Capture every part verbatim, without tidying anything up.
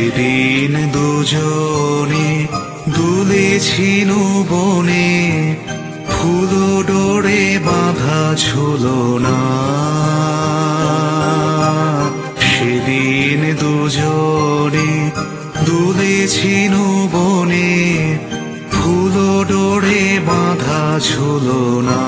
সেদিন দুজনে দুলেছি বনে, ফুল ডোরে বাঁধা ঝুলো না। সেদিন দুজনে দুলেছি বনে, ফুল ডোরে বাঁধা ঝুলো না।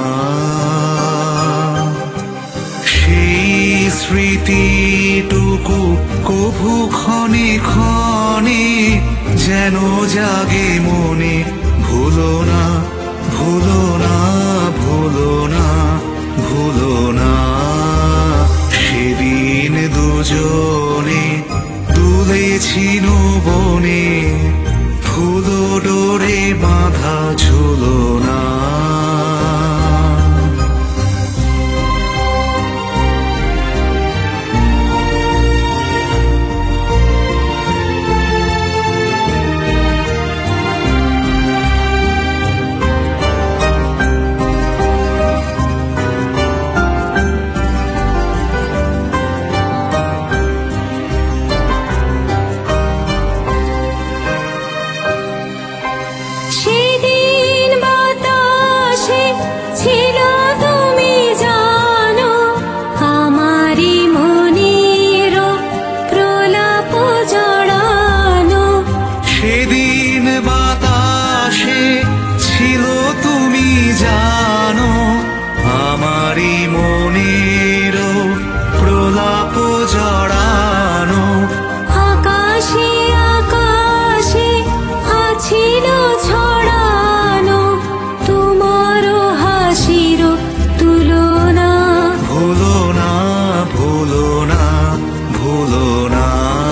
সেই স্মৃতিটুকু কভু ক্ষণে ক্ষণে যেন জাগে মনে, ভুলো না ভুলো না ভুলো না ভুলো না। সেদিন দুজনে দুলেছি বনে, ফুল ডোরে বাঁধা ঝুলো না। সেদিন বাতাসে ছিল তুমি জানো, আমারই মনের প্রলাপ জড়ানো। আকাশে আকাশে আছিল ছড়ানো তোমার হাসির তুলনা। ভুলো না ভুলো না ভুলো না।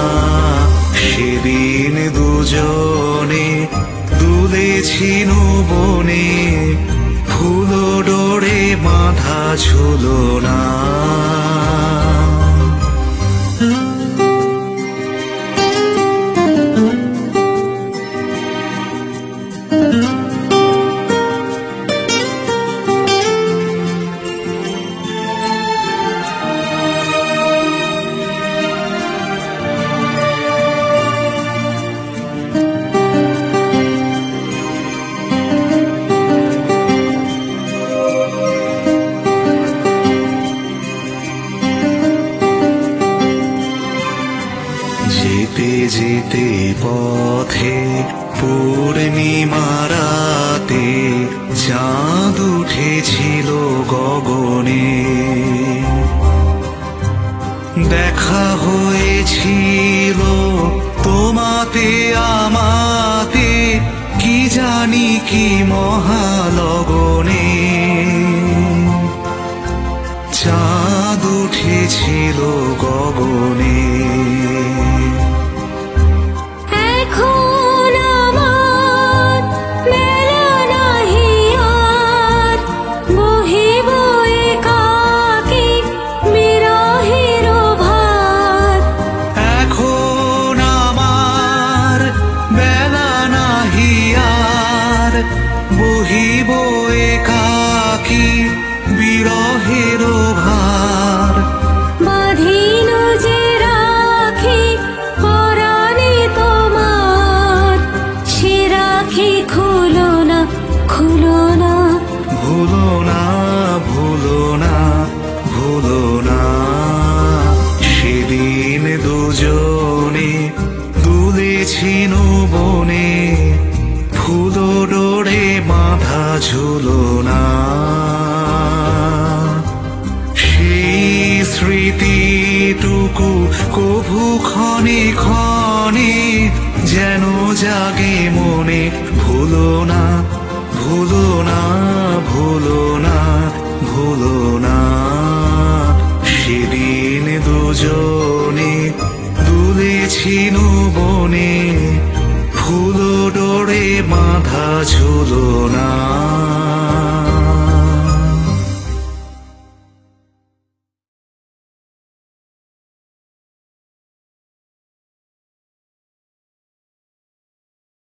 সেদিন দুজনে দুলেছি বনে, ফুল ডোরে বাঁধা ঝুলো না। যেতে যেতে পথে পূর্ণিমা রাতে চাঁদ উঠেছিল গগনে। দেখা হয়েছিল তোমাতে আমাতে, কি জানি কি মহালগনে। চাঁদ উঠেছিল গগনে। বহিব একাকী বিরহের ভার, বাঁধিল যে রাখি পরাণে তোমার, সে রাখি খুলো না খুলো না। ভুলো না ভুলো না ভুলো না। সেদিন দুজনে দুলেছি বনে, ফুল ডোরে বাঁধা ঝুলো না। সেই স্মৃতিটুকু কভু ক্ষণে ক্ষণে যেন জাগে মনে, ভুলো না ভুলো না ভুলো না ভুলো না। সেদিন দুজনে দুলেছি বনে, ফুল ডোরে বাঁধা ঝুলো না।